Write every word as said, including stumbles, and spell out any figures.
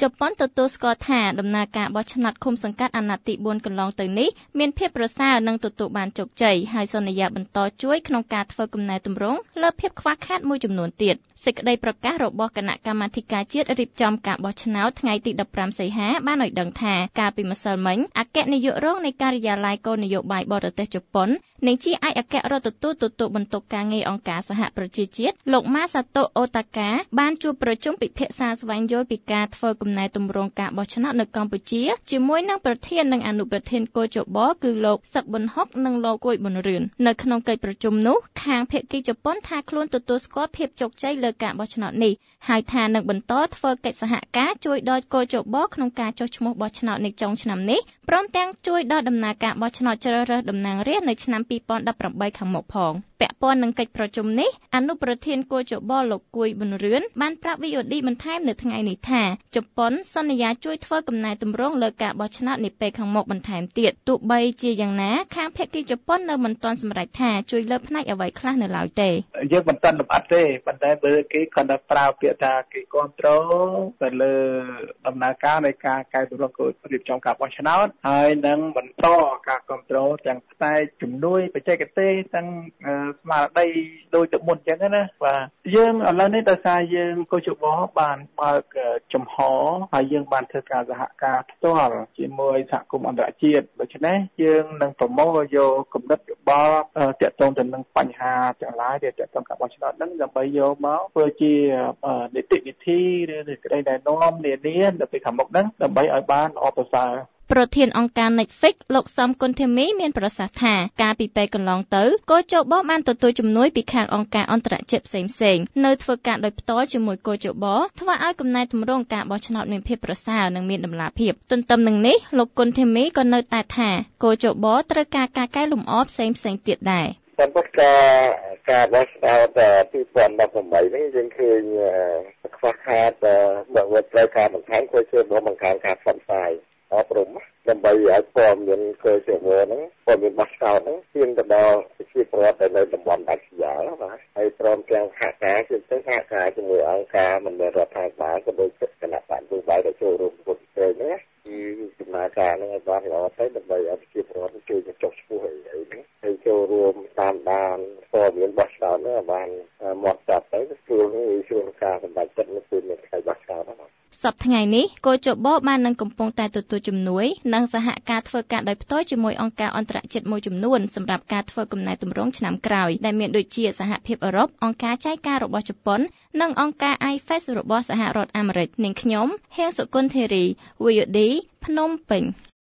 ជប៉ុនទទួលស្គាល់ថាដំណើរការបោះឆ្នោតឃុំសង្កាត់អាណត្តិទីបួនកន្លងទៅនេះមានភាពប្រសើរនិងទទួលបានជោគជ័យហើយសន្យាបន្តជួយក្នុងការធ្វើកំណែទម្រង់លើភាពខ្វះខាតមួយចំនួនទៀតសេចក្តីប្រកាសរបស់គណៈកម្មាធិការជាតិរៀបចំការបោះឆ្នោតថ្ងៃទីដប់ប្រាំសីហាបានឲ្យដឹងថាកាលពីម្សិលមិញអគ្គនាយករងនៃការិយាល័យគោលនយោបាយបរទេសជប៉ុននិងជាឯកអគ្គរដ្ឋទូតទទួលបន្ទុកការងារអង្គការសហប្រជាជាតិលោកម៉ាសាតូអូតាកាបានជួបប្រជុំពិភាក្សាស្វែងយល់ពីការធ្វើកំណែទម្រង់ការបោះឆ្នោតនៅកម្ពុជាជាមួយនឹងប្រធាននិងអនុប្រធានគយជបគឺលោកសឹកប៊ុនហុកនិងលោកគួយប៊ុនរឿននៅក្នុងកិច្ចប្រជុំនោះខាងភាគីជប៉ុនថាខ្លួនទទួលស្គាល់ភាពជោគជ័យលើការបោះឆ្នោតនេះហើយថានឹងបន្តធ្វើកិច្ចសហការជួយដល់គយជបក្នុងការចុះឈ្មោះបោះឆ្នោតនៅចុងឆ្នាំនេះព្រមទាំងជួយដល់ដំណើរការបោះឆ្នោតជ្រើសរើសតំណាងរាស្ត្រនៅឆ្នាំពីរពាន់ដប់ប្រាំបីខាងមុខផងពាក់ព័ន្ធនឹងកិច្ចប្រជុំនេះអនុប្រធានគយជបលោកគួយប៊ុនរឿនបានប្រាប់ វី អូ ឌី បន្ថែមនៅថ្ងៃនេះថាជប៉ុនសន្យាជួយធ្វើកំណែទម្រង់លើការបោះឆ្នោតនាពេលខាងមុខបន្ថែមទៀតទោះបីជាយ៉ាងណាខាងភាគីជប៉ុននៅមិនទាន់សម្រេចថាជួយលើផ្នែកអ្វីខ្លះនៅឡើយទេយើងមិនទាន់លម្អិតទេប៉ុន្តែបើគេគាត់តែប្រើពាក្យថាគេគ្រប់គ្រងទៅលើដំណើរការនៃការកែតម្រង់រៀបចំការបោះឆ្នោតហើយនឹងបន្តការគ្រប់គ្រងទាំងផ្នែកជំនួយបច្ចេកទេសទាំងស្មារតីដូចទៅមុនអញ្ចឹងណាបាទយើងឥឡូវនេះដោយសារយើងគយជបបានបើកចំហហើយយើងបានធ្វើការសហការផ្ទាល់ជាមួយសហគមន៍អន្តរជាតិដូច្នេះយើងនឹងប្រមូលយកគំនិតយោបល់ទាក់ទងទៅនឹងបញ្ហាទាំងឡាយដែលទាក់ទងការបោះឆ្នោតហ្នឹងដើម្បីយកមកធ្វើជានីតិវិធីឬសេចក្តីណែនាំនានាទៅពីខាងមុខហ្នឹងដើម្បីឲ្យបានល្អប្រសើរប្រធានអង្គការ Netflix លោកសំគុណធីមីមានប្រសាសន៍ថាកាលពីពេលកន្លងទៅគយជបបានទទួលជំនួយពីខាងអង្គការអន្តរជាតិផ្សេងៗនៅធ្វើការដោយផ្ទាល់ជាមួយគយជបធ្វើឲ្យកំណែទម្រង់ការបោះឆ្នោតមានភាពប្រសើរនិងមានតម្លាភាពទន្ទឹមនឹងនេះលោកគុណធីមីក៏នៅតែថាគយជបត្រូវការការកែលម្អផ្សេងៗទៀតដែរសម្រាប់ការការបោះឆ្នោតពីរពាន់ដប់ប្រាំបីនេះយើងឃើញខ្វះខាតមកវត្តត្រូវការបន្ថែមគយជបបង្កើនការផ្សព្វផ្សាយអប់រំដើម្បីឲ្យព័ត៌មានគយជបហ្នឹងព័ត៌មានបោះឆ្នោតហ្នឹងទាញទៅដល់ប្រជាពលរដ្ឋនៅតំបន់ដាច់ស្រយាលបាទហើយព្រមទាំងសហការជាទៅសហការជាមួយអង្គការមិនមែនរដ្ឋាភិបាលក៏ដូចជាគណៈបកនយោបាយដែលចូលរួមពុទ្ធទេណាគឺដំណើរការហ្នឹងឲ្យបានល្អទៅដើម្បីឲ្យប្រជាពលរដ្ឋជួយចុះឈ្មោះអីហ្នឹងហើយចូលរួមតាមដានព័ត៌មានបោះឆ្នោតហ្នឹងឲ្យបានម៉ត់ចត់ទៅគឺជួនការសម្រាប់ចិត្តនៅពេលមានថ្ងៃបោះឆ្នោតហ្នឹងសប្តាហ៍ថ្ងៃនេះគយជបបាននឹងកំពុងតែទទួលជំនួយនិងសហការធ្វើការដោយផ្ទាល់ជាមួយអង្គការអន្តរជាតិមួយចំនួនសម្រាប់ការធ្វើកំណែទម្រង់ឆ្នាំក្រោយដែលមានដូចជាសហភាពអឺរ៉ុបអង្គការចែកការរបស់ជប៉ុននិងអង្គការ អាយ ហ្វេស របស់សហរដ្ឋអាមេរិកនាងខ្ញុំហៀងសុគន្ធធីរី វី អូ ឌី ភ្នំពេញ